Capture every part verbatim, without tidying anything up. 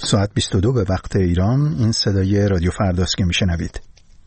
ساعت بیست و دو به وقت ایران. این صدای رادیو فرداست که میشنوید.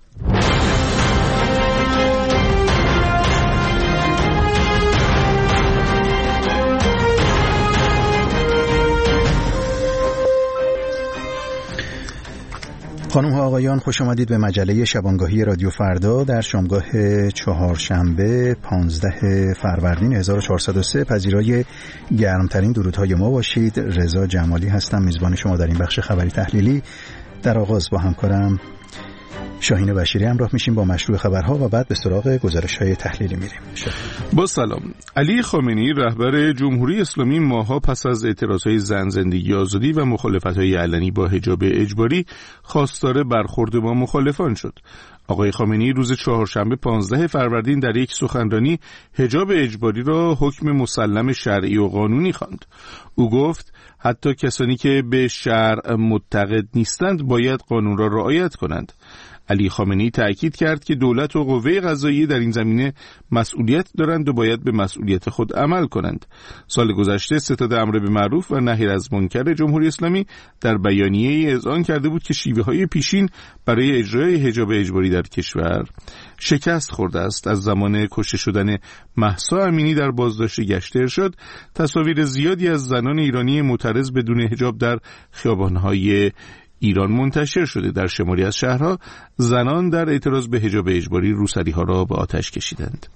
خانم ها آقایان، خوش آمدید به مجله شبانگاهی رادیو فردا در شامگاه چهارشنبه پانزده فروردین هزار و چهارصد و سه. پذیرای گرمترین درودهای ما باشید. رضا جمالی هستم، میزبان شما در این بخش خبری تحلیلی. در آغاز با همکارم شاهین بشیری همراه میشیم با مشروع خبرها و بعد به سراغ گزارش‌های تحلیلی میریم. با سلام. علی خامنه‌ای رهبر جمهوری اسلامی ماه‌ها پس از اعتراضهای زن، زندگی آزادی و مخالفت‌های علنی با حجاب اجباری خواستار برخورد با مخالفان شد. آقای خامنه‌ای روز چهارشنبه پانزده فروردین در یک سخنرانی حجاب اجباری را حکم مسلم شرعی و قانونی خواند. او گفت حتی کسانی که به شرع معتقد نیستند باید قانون را رعایت کنند. علی خامنه‌ای تأکید کرد که دولت و قوه قضاییه در این زمینه مسئولیت دارند و باید به مسئولیت خود عمل کنند. سال گذشته ستاد امر به معروف و نهی از منکر جمهوری اسلامی در بیانیه‌ای اذعان کرده بود که شیوه‌های پیشین برای اجرای حجاب اجباری در کشور شکست خورده است. از زمان کشته شدن مهسا امینی در بازداشت گشت ارشاد، تصاویر زیادی از زنان ایرانی معترض بدون حجاب در خیابان‌های ایران منتشر شده. در شماری از شهرها زنان در اعتراض به حجاب اجباری روسری‌ها را به آتش کشیدند.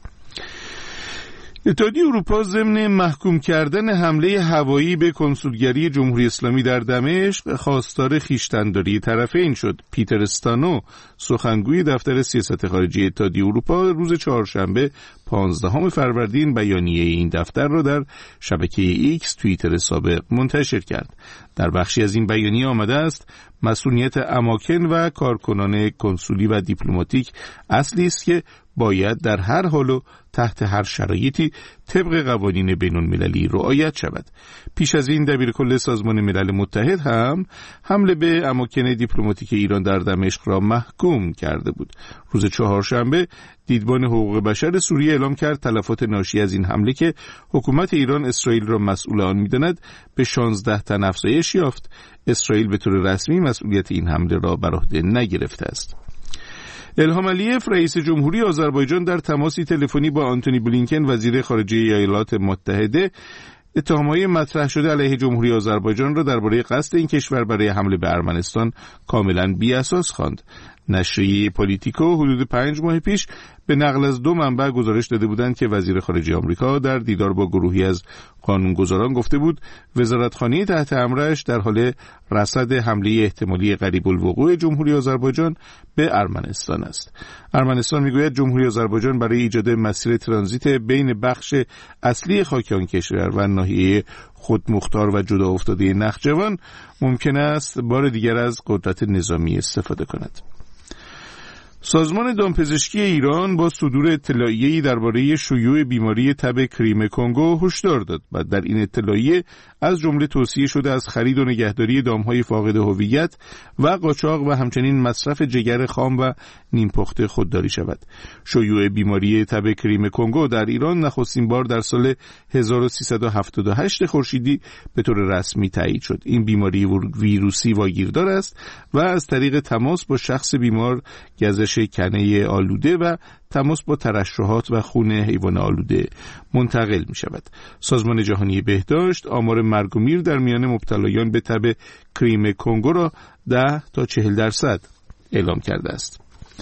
اتحادیه اروپا ضمن محکوم کردن حمله هوایی به کنسولگری جمهوری اسلامی در دمشق خواستار خویشتن‌داری طرفین شد. پیتر استانو، سخنگوی دفتر سیاست خارجی اتحادیه اروپا، روز چهارشنبه پانزدهم فروردین بیانیه این دفتر را در شبکه ایکس توییتر سابق منتشر کرد. در بخشی از این بیانیه آمده است مسئولیت اماکن و کارکنان کنسولی و دیپلماتیک اصلی است که باید در هر حال و تحت هر شرایطی طبق قوانین بین‌المللی رعایت شود. پیش از این دبیرکل سازمان ملل متحد هم حمله به اماکن دیپلماتیک ایران در دمشق را محکوم کرده بود. روز چهارشنبه دیدبان حقوق بشر سوریه اعلام کرد تلفات ناشی از این حمله که حکومت ایران اسرائیل را مسئول آن می‌داند به شانزده تن افزایش یافت. اسرائیل به طور رسمی مسئولیت این حمله را بر عهده نگرفته است. الهام علیف رئیس جمهوری آذربایجان در تماسی تلفنی با آنتونی بلینکن وزیر خارجه ایالات متحده اتهام‌های مطرح شده علیه جمهوری آذربایجان را درباره قصد این کشور برای حمله به ارمنستان کاملاً بی‌اساس خواند. نشریه پولیتیکو حدود پنج ماه پیش به نقل از دو منبع گزارش داده بودند که وزیر خارجه آمریکا در دیدار با گروهی از قانونگذاران گفته بود وزارتخانه تحت امرش در حال رصد حمله احتمالی قریب الوقوع جمهوری آذربایجان به ارمنستان است. ارمنستان میگوید جمهوری آذربایجان برای ایجاد مسیر ترانزیت بین بخش اصلی خاک آن کشور و ناحیه خودمختار و جدا افتاده نخجوان ممکن است بار دیگر از قدرت نظامی استفاده کند. سازمان دامپزشکی ایران با صدور اطلاعیه‌ای درباره شیوع بیماری تب کریم کنگو هشدار داد و در این اطلاعیه از جمله توصیه شده از خرید و نگهداری دام‌های فاقد هویت و قاچاق و همچنین مصرف جگر خام و نیم پخته خودداری شود. شیوع بیماری تب کریم کنگو در ایران نخستین بار در سال هزار و سیصد و هفتاد و هشت خورشیدی به طور رسمی تایید شد. این بیماری ویروسی واگیردار است و از طریق تماس با شخص بیمار، گزش کنه آلوده و تماس با ترشحات و خون حیوان آلوده منتقل می شود. سازمان جهانی بهداشت آمار مرگ و میر در میان مبتلایان به تب کریم کنگو را ده تا چهل درصد اعلام کرده است.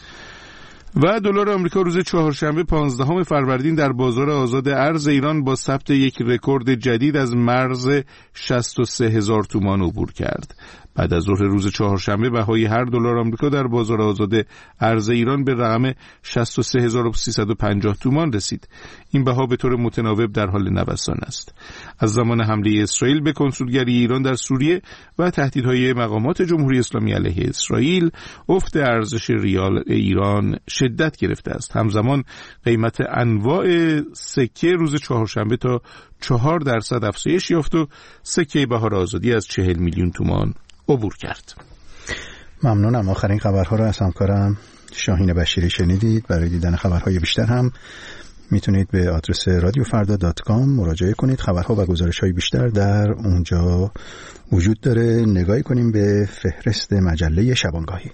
و دلار آمریکا روز چهارشنبه پانزدهم فروردین در بازار آزاد ارز ایران با ثبت یک رکورد جدید از مرز شصت و سه هزار تومان عبور کرد. بعد از ظهر روز چهارشنبه بهای هر دلار آمریکا در بازار آزاد ارز ایران به رقم شصت و سه هزار و سیصد و پنجاه تومان رسید. این بها به طور متناوب در حال نوسان است. از زمان حمله اسرائیل به کنسولگری ایران در سوریه و تهدیدهای مقامات جمهوری اسلامی علیه اسرائیل، افت ارزش ریال ایران شدت گرفته است. همزمان قیمت انواع سکه روز چهارشنبه تا چهار درصد افزایش یافت و سکه بهار آزادی از چهل میلیون تومان عبور کرد. ممنونم. آخرین خبرها را از همکارم شاهین بشیری شنیدید. برای دیدن خبرهای بیشتر هم میتونید به آدرس رادیو فردا دات کام مراجعه کنید. خبرها و گزارش‌های بیشتر در اونجا وجود داره. نگاهی کنیم به فهرست مجله شبانگاهی.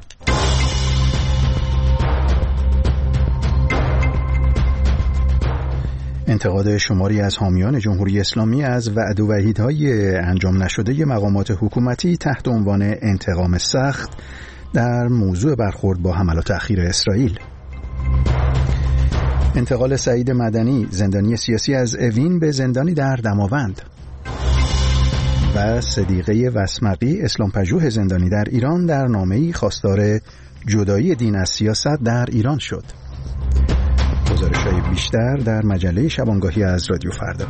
انتقاد شماری از حامیان جمهوری اسلامی از وعد و وعیدهای انجام نشده مقامات حکومتی تحت عنوان انتقام سخت در موضوع برخورد با حملات اخیر اسرائیل. انتقال سعید مدنی زندانی سیاسی از اوین به زندانی در دماوند. و صدیقه وسمقی اسلامپژوه زندانی در ایران در نامه‌ای خواستار جدایی دین از سیاست در ایران شد. گزارش‌های بیشتر در مجله شبانگاهی از رادیو فردا.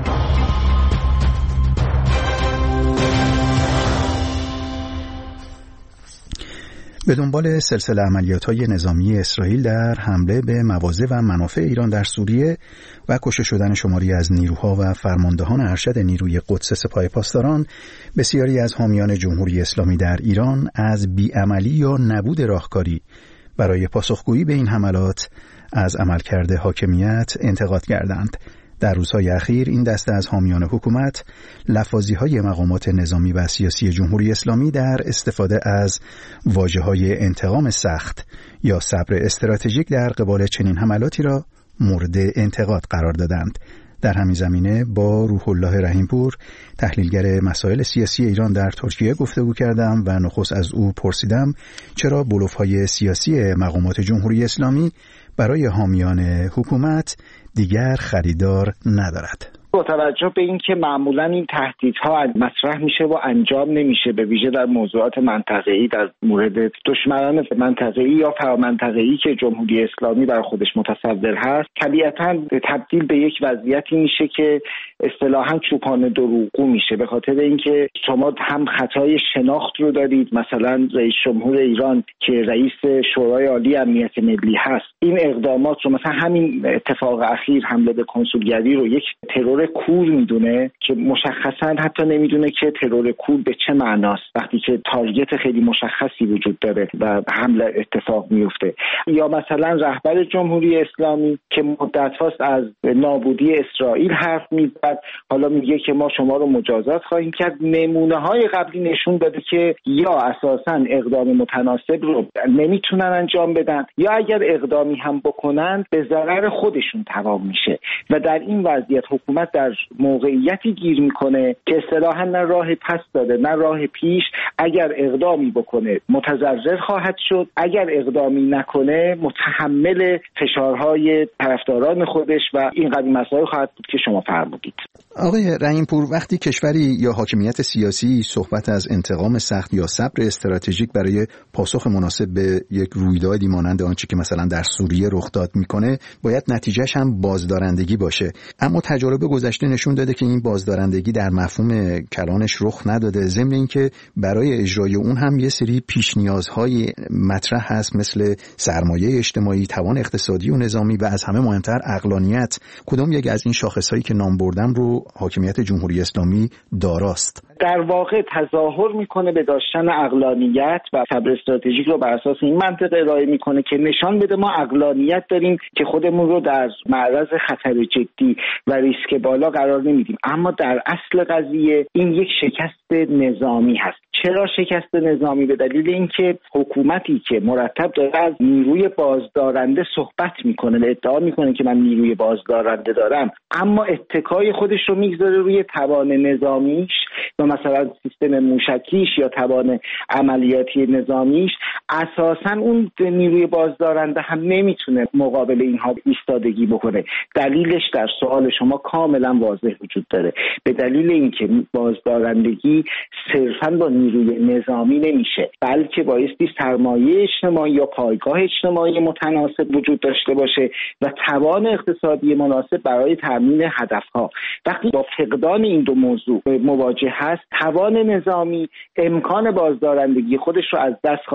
به دنبال سلسله عملیات‌های نظامی اسرائیل در حمله به مواضع و منافع ایران در سوریه و کشته شدن شماری از نیروها و فرماندهان ارشد نیروی قدس سپاه پاسداران، بسیاری از حامیان جمهوری اسلامی در ایران از بیعملی یا نبود راهکاری برای پاسخگویی به این حملات از عملکرد حاکمیت انتقاد کردند. در روزهای اخیر این دسته از حامیان حکومت لفاظی‌های مقامات نظامی و سیاسی جمهوری اسلامی در استفاده از واژه‌های انتقام سخت یا صبر استراتژیک در قبال چنین حملاتی را مورد انتقاد قرار دادند. در همین زمینه با روح الله رحیمپور، تحلیلگر مسائل سیاسی ایران در ترکیه گفتگو کردم و نخست از او پرسیدم چرا بلوف‌های سیاسی مقامات جمهوری اسلامی برای حامیان حکومت دیگر خریدار ندارد. با توجه به اینکه معمولا این تهدیدها مطرح میشه و انجام نمیشه، به ویژه در موضوعات منطقه‌ای در مورد دشمنان منطقه‌ای یا فرامنطقه‌ای که جمهوری اسلامی بر خودش متصور هست، طبیعتاً تبدیل به یک وضعیتی میشه که اصطلاحاً چوپان دروغگو میشه، به خاطر اینکه شما هم خطای شناخت رو دارید. مثلا رئیس جمهور ایران که رئیس شورای عالی امنیت ملی هست، این اقدامات رو، مثلا همین اتفاق اخیر حمله به کنسولگری رو، یک ترور کور میدونه که مشخصا حتی نمیدونه که ترور کور به چه معناست وقتی که تارگت خیلی مشخصی وجود داره و حمله اتفاق میفته. یا مثلا رهبر جمهوری اسلامی که مدت هاست از نابودی اسرائیل حرف میزد، حالا میگه که ما شما رو مجازات خواهیم کرد. نمونه های قبلی نشون داده که یا اساسا اقدام متناسب رو نمیتونن انجام بدن، یا اگر اقدامی هم بکنن به ضرر خودشون تمام میشه و در این وضعیت حکومت در موقعیتی گیر میکنه که اصطلاحاً نه راه پس داده نه راه پیش. اگر اقدامی بکنه متضرر خواهد شد، اگر اقدامی نکنه متحمل فشارهای طرفداران خودش و این قضیه مسائل خواهد بود که شما فرمودید. آقای رحیمپور، وقتی کشوری یا حاکمیت سیاسی صحبت از انتقام سخت یا صبر استراتژیک برای پاسخ مناسب به یک رویدادی مانند آنچه که مثلا در سوریه رخ داد میکنه، باید نتیجهش هم بازدارندگی باشه. اما تجارب گذشته نشون داده که این بازدارندگی در مفهوم کلانش رخ نداده. ضمن اینکه برای اجرای اون هم یه سری پیش نیازهای مطرح هست، مثل سرمایه اجتماعی، توان اقتصادی و نظامی و از همه مهمتر عقلانیت. کدام یک از این شاخصهایی که نام بردم رو حاکمیت جمهوری اسلامی داراست؟ در واقع تظاهر میکنه به داشتن عقلانیت و صبر استراتژیک رو بر اساس این منطق ارائه میکنه که نشان بده ما عقلانیت داریم که خودمون رو در معرض خطر جدی و ریسک بالا قرار نمیدیم. اما در اصل قضیه این یک شکست نظامی هست. چرا شکست نظامی؟ به دلیل اینکه حکومتی که مرتب داره از نیروی بازدارنده صحبت میکنه و ادعا میکنه که من نیروی بازدارنده دارم، اما اتکای خودش رو میگذاره روی توان نظامیش و مثلا سیستم موشکیش یا توان عملیاتی نظامیش، اساساً اون نیروی بازدارنده هم نمیتونه مقابل اینها ایستادگی بکنه. دلیلش در سوال شما کاملا واضح وجود داره. به دلیل اینکه بازدارندگی صرفاً با نیروی نظامی نمیشه، بلکه بایستی سرمایه اجتماعی یا پایگاه اجتماعی متناسب وجود داشته باشه و توان اقتصادی مناسب برای تامین هدفها. وقتی با فقدان این دو موضوع مواجه هست، توان نظامی امکان بازدارندگی خودش رو از دست خواهد داد.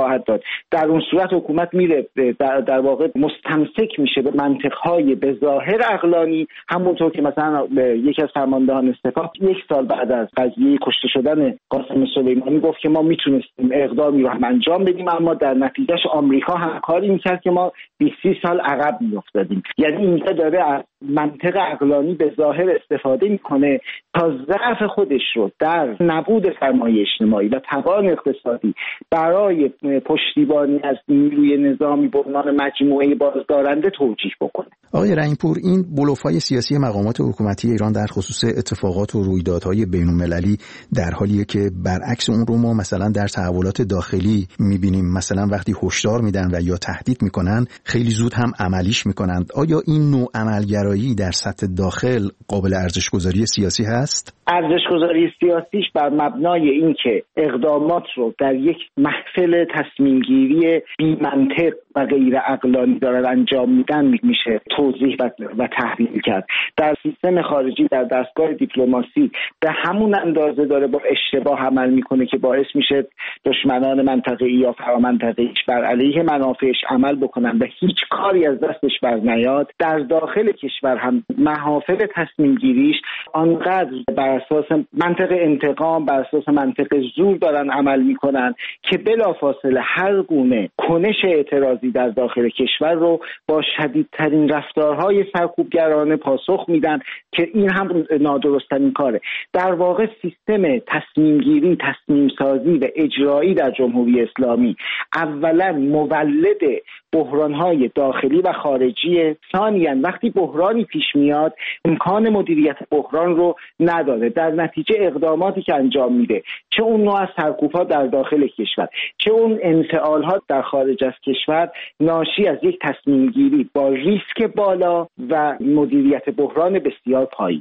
در اون صورت حکومت میره در, در واقع مستمسک میشه به منطقهای به ظاهر عقلانی، همونطور که مثلا یکی از فرماندهان سپاه یک سال بعد از قضیه کشته شدن قاسم سلیمانی گفت که ما میتونستیم اقدامی رو هم انجام بدیم، اما در نتیجهش آمریکا هم کاری میکرد که ما بیست سال عقب میافتادیم. یعنی اینجا داره از منطق عقلانی به ظاهر استفاده میکنه تا ضعف خودش رو در نبود سرمایه اجتماعی و توان اقتصادی برای پشتیبانی از نیروی نظامی به عنوان مجموعه بازدارنده توجیه بکنه. آقای رحیم‌پور، این بلوف‌های سیاسی مقامات حکومتی ایران در خصوص اتفاقات و رویدادهای بین‌المللی در حالیه که برعکس اون رو ما مثلا در تحولات داخلی می‌بینیم، مثلا وقتی هشدار میدن و یا تهدید میکنن خیلی زود هم عملیش میکنند. آیا این نوع عملگرایی در سطح داخل قابل ارزش‌گذاری سیاسی هست؟ ارزش‌گذاری سیاسیش بر مبنای اینکه اقدامات رو در یک محفل تصمیم‌گیری بی‌منطق و غیر عقلانی دارن انجام میدن میشه توضیح و, و تحلیل کرد. در سیستم خارجی، در دستگاه دیپلماسی به همون اندازه داره با اشتباه عمل میکنه که باعث میشه دشمنان منطقه‌ای یا فرامنطقه‌ایش بر علیه منافعش عمل بکنن و هیچ کاری از دستش بر نیاد. در داخل کشور هم محافل تصمیم گیریش آنقدر بر اساس منطق انتقام، بر اساس منطق زور دارن عمل میکنن که بلافاصله هر گونه کنش اعتراضی در داخل کشور رو با شدیدترین رفتارهای سرکوبگرانه پاسخ میدن که این هم نادرست‌ترین کاره. در واقع سیستم تصمیم گیری، تصمیم سازی و اجرایی در جمهوری اسلامی اولا مولد بحران‌های داخلی و خارجی، ثانیاً وقتی بحرانی پیش میاد امکان مدیریت بحران رو نداره، در نتیجه اقداماتی که انجام میده، چه اون نوع از سرکوب‌ها در داخل کشور چه اون انفعال‌ها در خارج از کشور، ناشی از یک تصمیم گیری با ریسک بالا و مدیریت بحران بسیار پایین.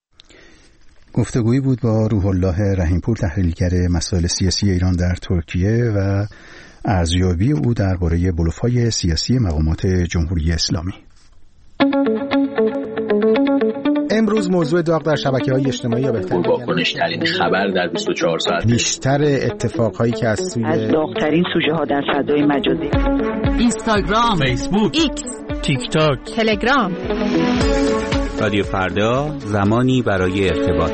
گفتگویی بود با روح الله رحیم‌پور، تحلیلگر مسائل سیاسی ایران در ترکیه و ارزیابی او درباره بلوف‌های سیاسی مقامات جمهوری اسلامی. امروز موضوع داغ در شبکه‌های اجتماعی یا بهتر واکنش‌ترین خبر در بیست و چهار ساعت، بیشتر اتفاقهایی که از سوی از داغ‌ترین سوژه‌ها در فضای مجازی، اینستاگرام، فیسبوک، ایکس، تیک تاک، تلگرام. رادیو فردا، زمانی برای ارتباط.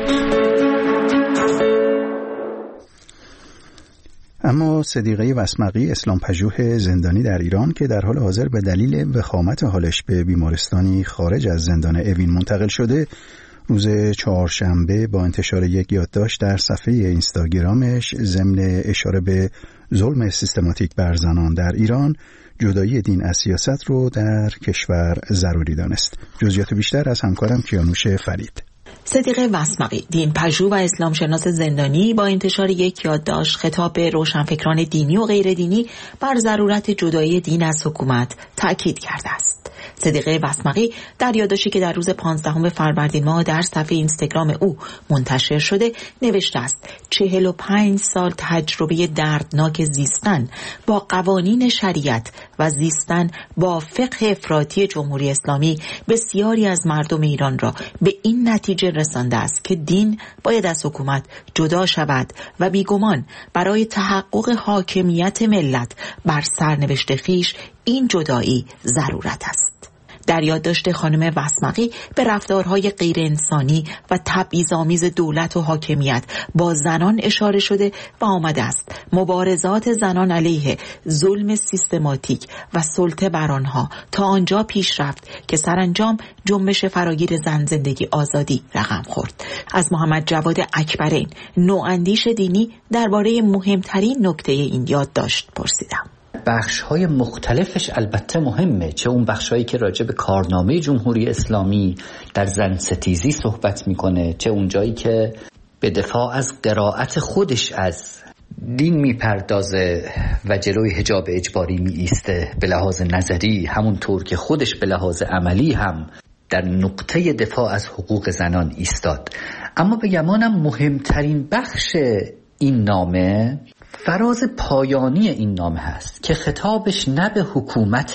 اما صدیقه وسمقی، اسلام پژوه زندانی در ایران که در حال حاضر به دلیل وخامت حالش به بیمارستانی خارج از زندان اوین منتقل شده، روز چهارشنبه با انتشار یک یادداشت در صفحه اینستاگرامش ضمن اشاره به ظلم سیستماتیک بر زنان در ایران، جدایی دین از سیاست رو در کشور ضروری دانست. جزئیات بیشتر از همکارم کیانوش فرید. صدیقه وسمقی، دین پژوه و اسلام شناس زندانی، با انتشار یک یادداشت خطاب به روشنفکران دینی و غیر دینی بر ضرورت جدایی دین از حکومت تأکید کرده است. صدیقه وسمقی در یادداشتی که در روز پانزدهم فروردین ماه در صفحه اینستاگرام او منتشر شده نوشته است: چهل و پنج سال تجربه دردناک زیستن با قوانین شریعت و زیستن با فقه افراطی جمهوری اسلامی بسیاری از مردم ایران را به این نتیجه رسانده است که دین باید از حکومت جدا شود و بیگمان برای تحقق حاکمیت ملت بر سرنوشت خویش این جدایی ضرورت است. در یادداشت خانم وسمقی به رفتارهای غیر انسانی و تبعیض‌آمیز دولت و حاکمیت با زنان اشاره شده و آمده است مبارزات زنان علیه ظلم سیستماتیک و سلطه بر آنها تا آنجا پیش رفت که سرانجام جنبش فراگیر زن زندگی آزادی رقم خورد. از محمد جواد اکبرین، نواندیش دینی، درباره مهمترین نکته این یادداشت پرسیدم. بخش‌های مختلفش البته مهمه، چه اون بخش‌هایی که راجع به کارنامه جمهوری اسلامی در زن ستیزی صحبت میکنه، چه اون جایی که به دفاع از قرائت خودش از دین میپردازه و جلوی حجاب اجباری میایسته به لحاظ نظری، همونطور که خودش به لحاظ عملی هم در نقطه دفاع از حقوق زنان ایستاد. اما به گمانم مهمترین بخش این نامه فراز پایانی این نامه هست که خطابش نه به حکومت،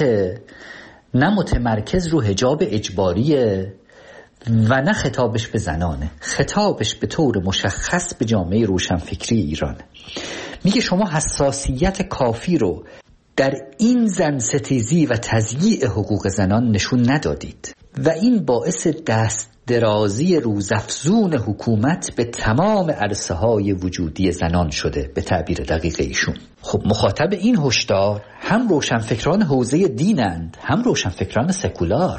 نه متمرکز رو حجاب اجباریه و نه خطابش به زنانه، خطابش به طور مشخص به جامعه روشنفکری ایران. میگه شما حساسیت کافی رو در این زن ستیزی و تضییع حقوق زنان نشون ندادید و این باعث دست درازی روزافزون حکومت به تمام عرصه های وجودی زنان شده به تعبیر دقیق ایشون. خب مخاطب این هشدار هم روشنفکران حوزه دینند هم روشنفکران سکولار.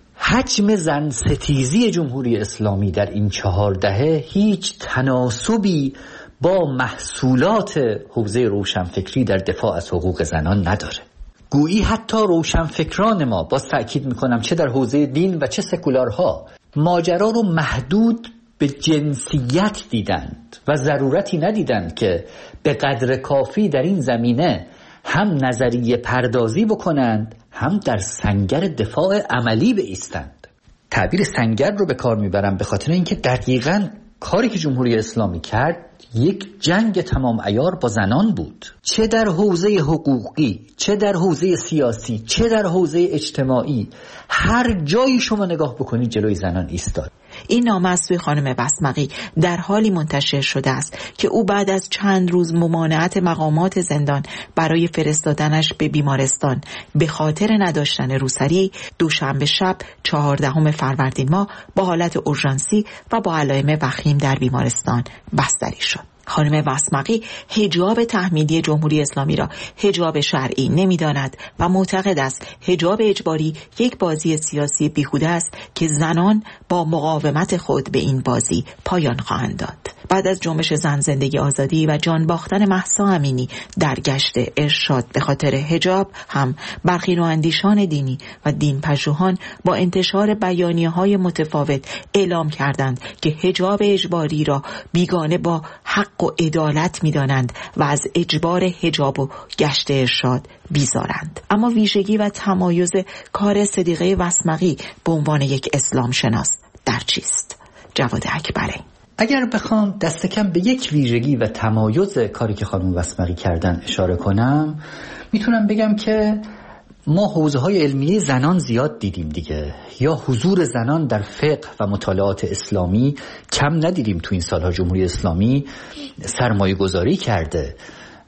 حجم زن ستیزی جمهوری اسلامی در این چهار دهه هیچ تناسبی با محصولات حوزه روشنفکری در دفاع از حقوق زنان نداره. گویی حتی روشنفکران ما، باز تأکید میکنم چه در حوزه دین و چه سکولارها، ماجرا رو محدود به جنسیت دیدند و ضرورتی ندیدند که به قدر کافی در این زمینه هم نظریه پردازی بکنند هم در سنگر دفاع عملی بایستند. تعبیر سنگر رو به کار میبرم به خاطر اینکه دقیقاً کاری که جمهوری اسلامی کرد یک جنگ تمام عیار با زنان بود، چه در حوزه حقوقی، چه در حوزه سیاسی، چه در حوزه اجتماعی. هر جایی شما نگاه بکنید جلوی زنان ایستاد. این نامه از سوی خانم بسمقی در حالی منتشر شده است که او بعد از چند روز ممانعت مقامات زندان برای فرستادنش به بیمارستان به خاطر نداشتن روسری، دوشنبه شب چهاردهم فروردین ماه با حالت اورژانسی و با علائم وخیم در بیمارستان بستری شد. خانم بسمقی حجاب تحمیلی جمهوری اسلامی را حجاب شرعی نمی‌داند و معتقد است حجاب اجباری یک بازی سیاسی بیهوده است که زنان با مقاومت خود به این بازی پایان خواهند داد. بعد از جنبش زن زندگی آزادی و جان باختن مهسا امینی در گشت ارشاد به خاطر حجاب، هم برخی نواندیشان دینی و دین پژوهان با انتشار بیانیه‌های متفاوت اعلام کردند که حجاب اجباری را بیگانه با حق و عدالت می‌دانند و از اجبار حجاب و گشت ارشاد بیزارند. اما ویژگی و تمایز کار صدیقه بسمقی به عنوان یک اسلام شناس در چیست؟ جواد اکبری. اگر بخوام دست کم به یک ویژگی و تمایز کاری که خانم بسمقی کردن اشاره کنم، میتونم بگم که ما حوزه‌های علمیه زنان زیاد دیدیم دیگه، یا حضور زنان در فقه و مطالعات اسلامی کم ندیدیم. تو این سالها جمهوری اسلامی سرمایه گذاری کرده.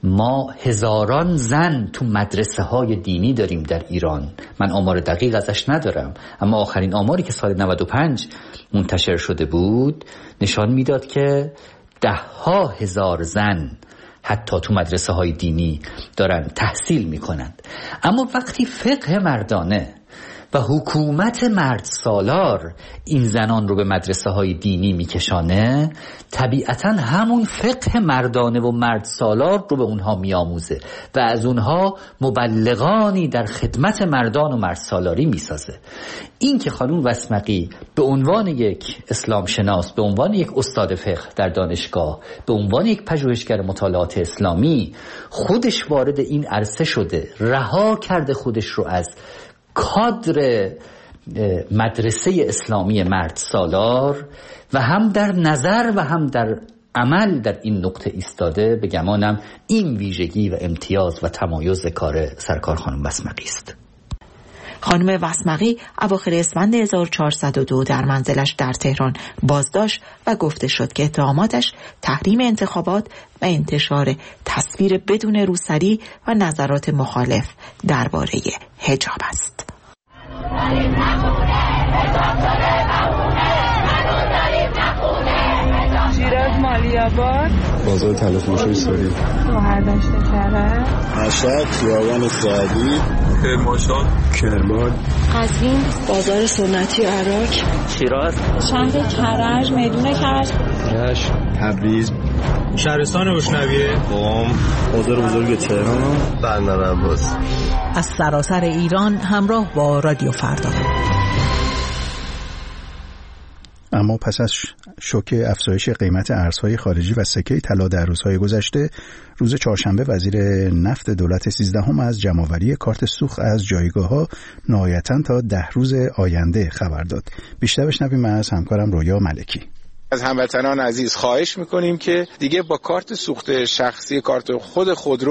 ما هزاران زن تو مدرسه های دینی داریم در ایران. من آمار دقیق ازش ندارم، اما آخرین آماری که سال نود و پنج منتشر شده بود نشان میداد که ده ها هزار زن حتی تو مدرسه های دینی دارن تحصیل میکنند. اما وقتی فقه مردانه و حکومت مرد سالار این زنان رو به مدرسه های دینی میکشانه، طبیعتا همون فقه مردانه و مرد سالار رو به اونها میآموزه و از اونها مبلغانی در خدمت مردان و مرد سالاری میسازه. این که خانم بسمقی به عنوان یک اسلام شناس، به عنوان یک استاد فقه در دانشگاه، به عنوان یک پژوهشگر مطالعات اسلامی خودش وارد این عرصه شده، رها کرده خودش رو از کادر مدرسه اسلامی مرد سالار و هم در نظر و هم در عمل در این نقطه ایستاده، به گمانم این ویژگی و امتیاز و تمایز کار سرکار خانم بسمقی است. خانم بسمقی اواخر اسفند هزار و چهارصد و دو در منزلش در تهران بازداشت و گفته شد که اتهاماتش تحریم انتخابات و انتشار تصویر بدون روسری و نظرات مخالف درباره حجاب است. شیراز مالیاباد، بازار تلفروشی سوری، شهرداشت کرد، مشهد، خیابان سعدی، کرمانشاه، کرمان، قزوین، بازار سنتی عراق، شیراز، شهر کرج، میدون کرج، رشت، تبریز، شهرستان روشنویه، قم، بازار بزرگ تهران، بندر عباس. از سراسر ایران همراه با رادیو فردا. اما پس از شوک افزایش قیمت ارزهای خارجی و سکه طلا در روزهای گذشته، روز چهارشنبه وزیر نفت دولت سیزدهم از جمع‌آوری کارت سوخت از جایگاه‌ها نهایتاً تا ده روز آینده خبر داد. بیشتر بشنویم از همکارم رویا ملکی. از هموطنان عزیز خواهش میکنیم که دیگه با کارت سوخت شخصی، کارت خود خودرو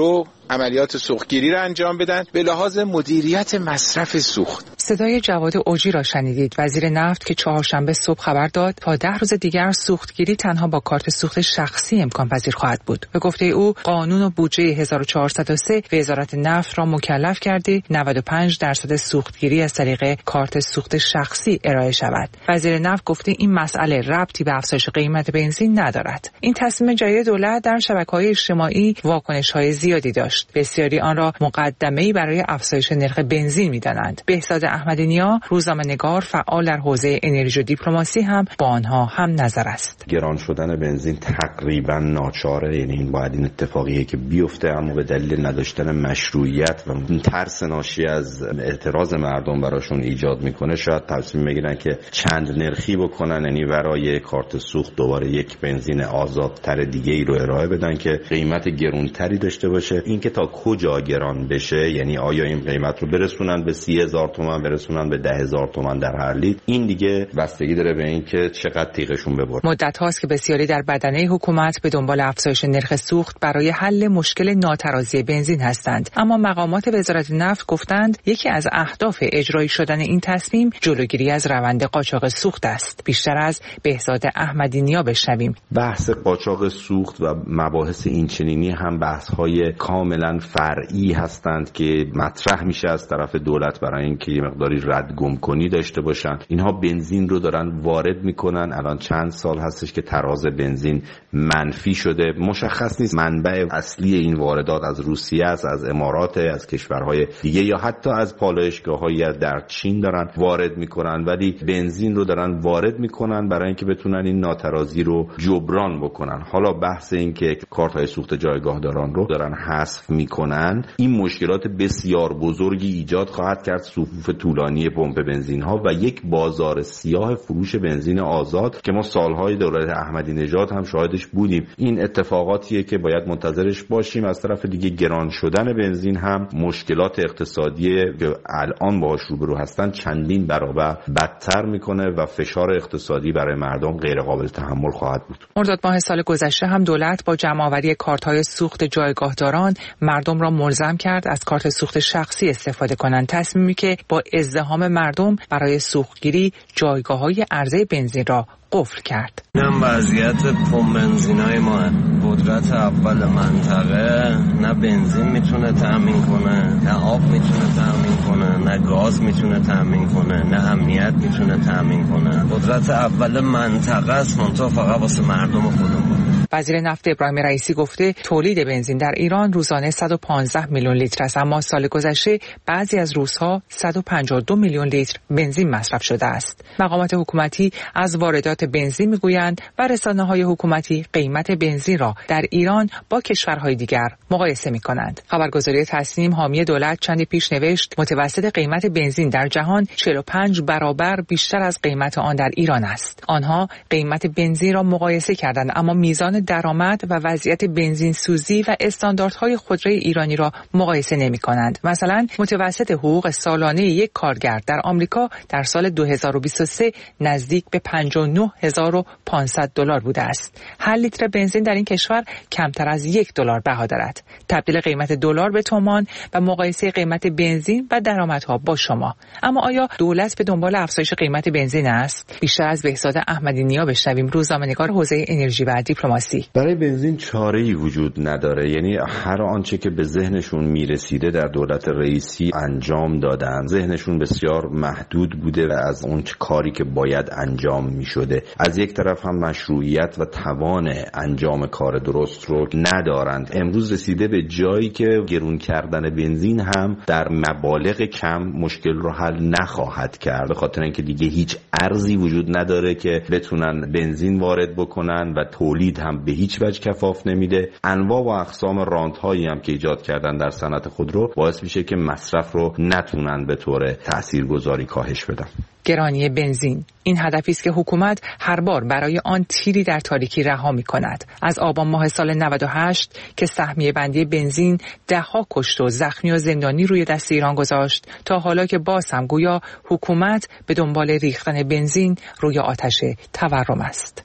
عملیات سوختگیری را انجام بدن به لحاظ مدیریت مصرف سوخت. صدای جواد اوجی را شنیدید، وزیر نفت که چهارشنبه صبح خبر داد تا ده روز دیگر سوختگیری تنها با کارت سوخت شخصی امکان پذیر خواهد بود. به گفته او قانون و بودجه هزار و چهارصد و سه وزارت نفت را مکلف کرده نود و پنج درصد سوختگیری از طریق کارت سوخت شخصی ارائه شود. وزیر نفت گفته این مسئله ربطی به افزایش قیمت بنزین ندارد. این تصمیم جدید دولت در شبکه‌های اجتماعی واکنش‌های زیادی داشت. بسیاری آن را مقدمه‌ای برای افزایش نرخ بنزین می‌دانند. بهزاد احمدی‌نیا، روزنامه‌نگار فعال در حوزه انرژی و دیپلماسی هم با آنها هم نظر است. گران شدن بنزین تقریبا ناچاره، یعنی این باید این اتفاقیه که بیفته، اما به دلیل نداشتن مشروعیت و این ترس ناشی از اعتراض مردم براشون ایجاد میکنه شاید تصمیم بگیرن که چند نرخی بکنن، یعنی برای کارت سوخت دوباره یک بنزین آزادتر دیگه ای رو ارائه بدن که قیمت گرانتری داشته باشه. این که تا کجا گران بشه، یعنی آیا این قیمت رو برسونن به سی هزار تومان، برسونن به ده هزار تومان در هر لیتر، این دیگه بستگی داره به این که چقدر تیغشون ببره. مدت هاست که بسیاری در بدنه حکومت به دنبال افزایش نرخ سوخت برای حل مشکل ناترازی بنزین هستند، اما مقامات وزارت نفت گفتند یکی از اهداف اجرایی شدن این تصمیم جلوگیری از روند قاچاق سوخت است. بیشتر از بهزاد احمدی‌نیا بشنویم. بحث قاچاق سوخت و مباحث اینچنینی هم بحث‌های کاملا فرعی هستند که مطرح میشه از طرف دولت برای اینکه یه مقداری ردگم‌کنی داشته باشن. اینها بنزین رو دارن وارد میکنن. الان چند سال هستش که تراز بنزین منفی شده. مشخص نیست منبع اصلی این واردات از روسیه است، از امارات، از کشورهای دیگه یا حتی از پالایشگاه‌هایی در چین دارن وارد میکنن، ولی بنزین رو دارن وارد میکنن برای اینکه بتونن این ناترازی رو جبران بکنن. حالا بحث این که کارت‌های سوخت جایگاهداران رو دارن حذف میکنن، این مشکلات بسیار بزرگی ایجاد خواهد کرد، صفوف طولانی پمپ بنزین ها و یک بازار سیاه فروش بنزین آزاد که ما سالهای دولت احمدی نژاد هم شاهدش بودیم. این اتفاقاتیه که باید منتظرش باشیم. از طرف دیگه گران شدن بنزین هم مشکلات اقتصادی که الان باهاش روبرو هستن چندین برابر بدتر میکنه و فشار اقتصادی برای مردم غیر قابل تحمل خواهد بود. مرداد ماه سال گذشته هم دولت با جمع‌آوری کارت‌های سوخت جایگاهداران مردم را ملزم کرد از کارت سوخت شخصی استفاده کنند، تصمیمی که با ازدحام مردم برای سوختگیری جایگاه‌های عرضه بنزین را قفل کرد. این وضعیت پمپ بنزینای ما، قدرت اول منطقه نه بنزین میتونه تامین کنه، نه آب میتونه تامین کنه، نه گاز میتونه تامین کنه، نه امنیت میتونه تامین کنه. قدرت اول منطقه است، منتها فقط واسه مردم خودمون. وزیر نفت ابراهیم رئیسی گفته تولید بنزین در ایران روزانه صد و پانزده میلیون لیتر است، اما سال گذشته بعضی از روزها صد و پنجاه و دو میلیون لیتر بنزین مصرف شده است. مقامات حکومتی از واردات بنزین میگویند و رسانه‌های حکومتی قیمت بنزین را در ایران با کشورهای دیگر مقایسه می‌کنند. خبرگزاری تسنیم حامی دولت چندی پیش نوشت متوسط قیمت بنزین در جهان چهل و پنج برابر بیشتر از قیمت آن در ایران است. آنها قیمت بنزین را مقایسه کردند، اما میزان درآمد و وضعیت بنزین سوزی و استانداردهای خودروی ایرانی را مقایسه نمی‌کنند. مثلا متوسط حقوق سالانه یک کارگر در آمریکا در سال دو هزار و بیست و سه نزدیک به پنجاه و نه هزار و پانصد دلار بوده است. هر لیتر بنزین در این کشور کمتر از یک دلار بها دارد. تبدیل قیمت دلار به تومان و مقایسه قیمت بنزین و درآمدها با شما. اما آیا دولت به دنبال افزایش قیمت بنزین است؟ بیشتر از بهزاد احمدی‌نیا بشنویم، روزنامه‌نگار حوزه انرژی و دیپلماسی. برای بنزین چاره‌ای وجود نداره، یعنی هر آنچه که به ذهنشون میرسیده در دولت رئیسی انجام دادن. ذهنشون بسیار محدود بوده و از اون کاری که باید انجام میشده. از یک طرف هم مشروعیت و توان انجام کار درست رو ندارند. امروز رسیده به جایی که گرون کردن بنزین هم در مبالغ کم مشکل رو حل نخواهد کرد، به خاطر اینکه دیگه هیچ ارزی وجود نداره که بتونن بنزین وارد بکنن و تولید هم به هیچ وجه کفاف نمیده. انواع و اقسام رانت‌هایی هم که ایجاد کردن در صنعت خودرو باعث میشه که مصرف رو نتونن به طور تاثیرگذاری کاهش بدن. گرانی بنزین این هدفی است که حکومت هر بار برای آن تیری در تاریکی رها می‌کند. از آبان ماه سال نود و هشت که سهمیه بندی بنزین ده‌ها کشت و زخمی و زندانی روی دست ایران گذاشت تا حالا که باز هم گویا حکومت به دنبال ریختن بنزین روی آتش تورم است.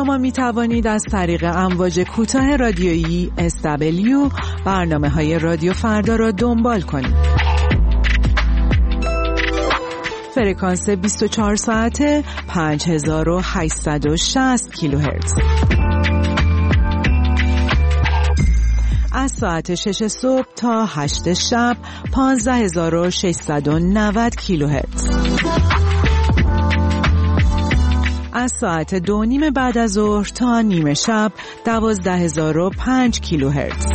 شما می توانید از طریق امواج کوتاه رادیویی اس دبلیو برنامه های رادیو فردا را دنبال کنید. فرکانس بیست و چهار ساعته پنج هزار و هشتصد و شصت کیلوهرتز. از ساعت شش صبح تا هشت شب پانزده هزار و ششصد و نود کیلوهرتز. از ساعت دو نیم بعد از ظهر تا نیمه شب دوازده هزار و پنج کیلوهرتز.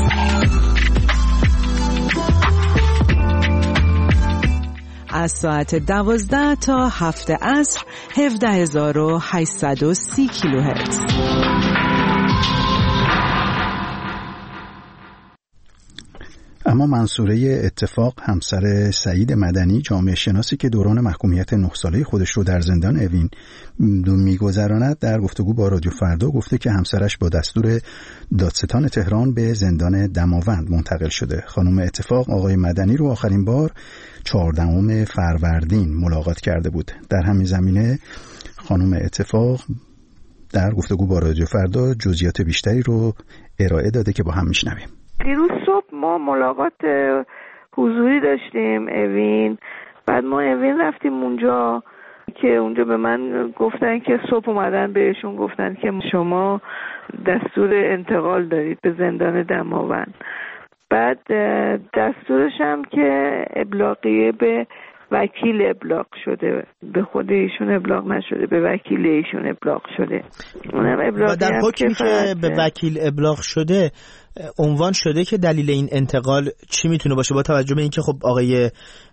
از ساعت دوازده تا هفت عصر هفده هزار و هشتصد و سی کیلوهرتز. اما منصوره اتفاق همسر سعید مدنی، جامعه شناسی که دوران محکومیت نه ساله خودش رو در زندان اوین میگذراند، در گفتگو با رادیو فردا گفته که همسرش با دستور دادستان تهران به زندان دماوند منتقل شده. خانم اتفاق آقای مدنی رو آخرین بار چهاردهم فروردین ملاقات کرده بود. در همین زمینه خانم اتفاق در گفتگو با رادیو فردا جزئیات بیشتری رو ارائه داده که با هم میشنویم. دیروز صبح ما ملاقات حضوری داشتیم اوین، بعد ما اوین رفتیم اونجا که اونجا به من گفتن که صبح اومدن بهشون گفتن که شما دستور انتقال دارید به زندان دماوند. بعد دستورش هم که ابلاغیه به وکیل ابلاغ شده، به خود ایشون ابلاغ نشده، به وکیل ایشون ابلاغ شده. اونم ابلاغیه. و در حکمی که به وکیل ابلاغ شده عنوان شده که دلیل این انتقال چی میتونه باشه، با توجه به اینکه خب آقای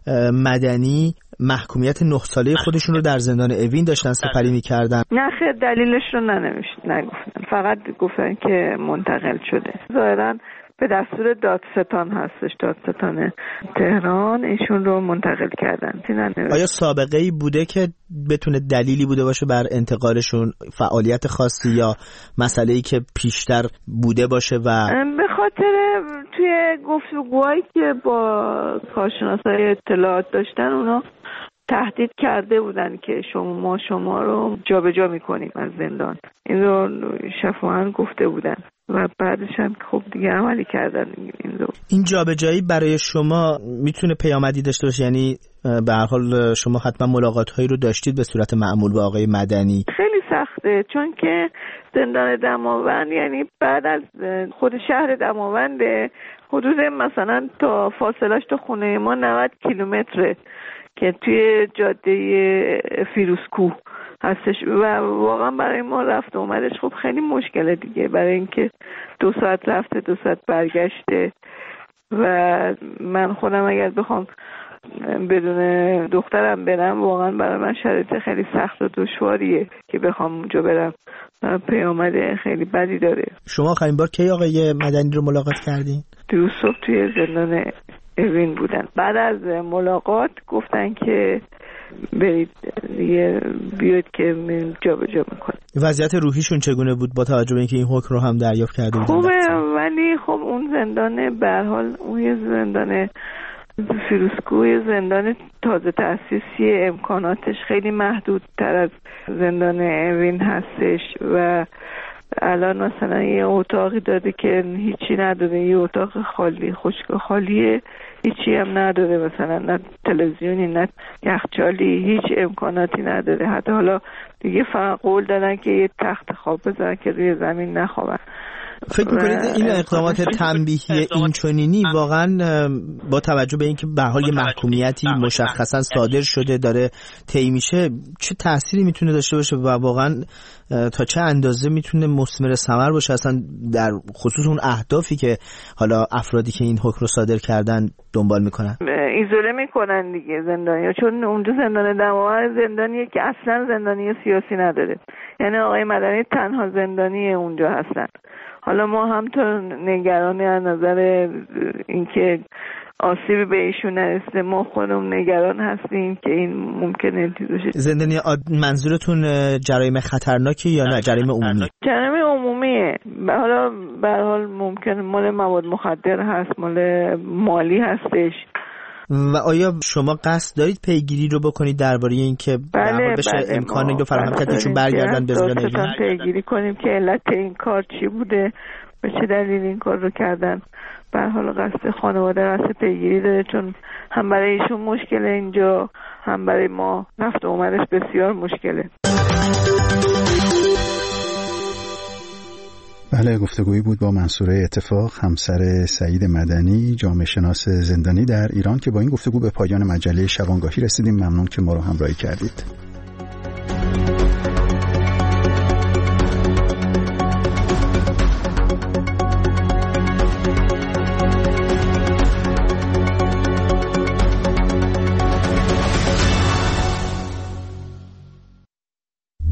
مدنی محکومیت نه ساله خودشون رو در زندان اوین داشتن سپری میکردن؟ نه خیر، دلیلش رو ننوشت، نگفتن، فقط گفتن که منتقل شده. ظاهراً به دستور دادستان هستش، دادستان تهران ایشون رو منتقل کردن. آیا سابقه ای بوده که بتونه دلیلی بوده باشه بر انتقالشون، فعالیت خاصی یا مسئله ای که پیشتر بوده باشه؟ و به خاطر توی گفتگوهایی که با کارشناسای اطلاعات داشتن اونا تهدید کرده بودن که شما ما شما رو جابجا میکنیم از زندان. این رو شفاهن گفته بودن و بعدش هم خب دیگه عملی کردن این رو. این جابجایی برای شما میتونه پیامدی داشته باشه؟ یعنی به هر حال شما حتما ملاقات هایی رو داشتید به صورت معمول با آقای مدنی. خیلی سخته، چون که زندان دماوند یعنی بعد از خود شهر دماوند حدود مثلا تا فاصلش تا خونه ما نود کیلومتره که توی جاده فیروزکوه هستش و واقعا برای ما رفت و اومدش خب خیلی مشکله دیگه، برای اینکه دو ساعت رفته دو ساعت برگشته و من خودم اگر بخوام بدون دخترم برم واقعا برای من شرایط خیلی سخت و دشواریه که بخوام اونجا برم، پیامد خیلی بدی داره. شما آخرین بار کی آقای مدنی رو ملاقات کردین؟ دیروز صبح توی زندان اوین بودن. بعد از ملاقات گفتن که برید دیگه بیاید که جا به جا میکنه. وضعیت روحیشون چگونه بود با توجه به اینکه این حکم رو هم دریافت کرده بودن؟ خوبه، ولی خب اون زندان به هر حال اون یه زندان فیروزکوه، زندان تازه تأسیسی، امکاناتش خیلی محدودتر از زندان اوین هستش و الان مثلا یه اتاقی داده که هیچی نداره، یه اتاق خالی خشک خالیه، هیچی هم نداره، مثلا نه تلویزیونی نه یخچالی، هیچ امکاناتی نداره. حتی حالا دیگه فقط قول دادن که یه تخت خواب بذارن که روی زمین نخوابن. فکر میکنید این اقدامات تنبیهی اینچنینی واقعا با توجه به اینکه به حال محکومیتی مشخصا صادر شده داره طی میشه چه تأثیری میتونه داشته باشه و واقعا تا چه اندازه میتونه مثمر ثمر باشه اصلا در خصوص اون اهدافی که حالا افرادی که این حکم رو صادر کردن دنبال میکنن؟ ایزوله میکنن دیگه زندانیا، چون اونجا زندان دماوند زندانیه که اصلا زندانی سیاسی نداره، یعنی آقای مدنی تنها زندانی اونجا هستن. حالا ما هم تا نگرانی از نظر اینکه آسیبی به ایشون نرسه، ما خودمون نگران هستیم که این ممکنه چیز بشه. زندانی منظورتون جرایم خطرناکی یا نه جرایم عمومی؟ جرایم عمومیه. حالا به هر حال ممکن مال مواد مخدر هست، مال مالی هستش و آیا شما قصد دارید پیگیری رو بکنید درباره اینکه بله بشه بله امکانی رو فراهم کرد که چون برگردن به زندان ایران؟ پیگیری کنیم که علت این کار چی بوده، به چه دلیل این کار رو کردن. به هر حال قصد خانواده قصد پیگیری داره، چون هم برای ایشون مشکله اینجا، هم برای ما رفت و اومدش بسیار مشکله. بله، گفتگویی بود با منصوره اتفاق، همسر سعید مدنی، جامعه شناس زندانی در ایران، که با این گفتگو به پایان مجله شبانگاهی رسیدیم. ممنون که ما رو همراهی کردید.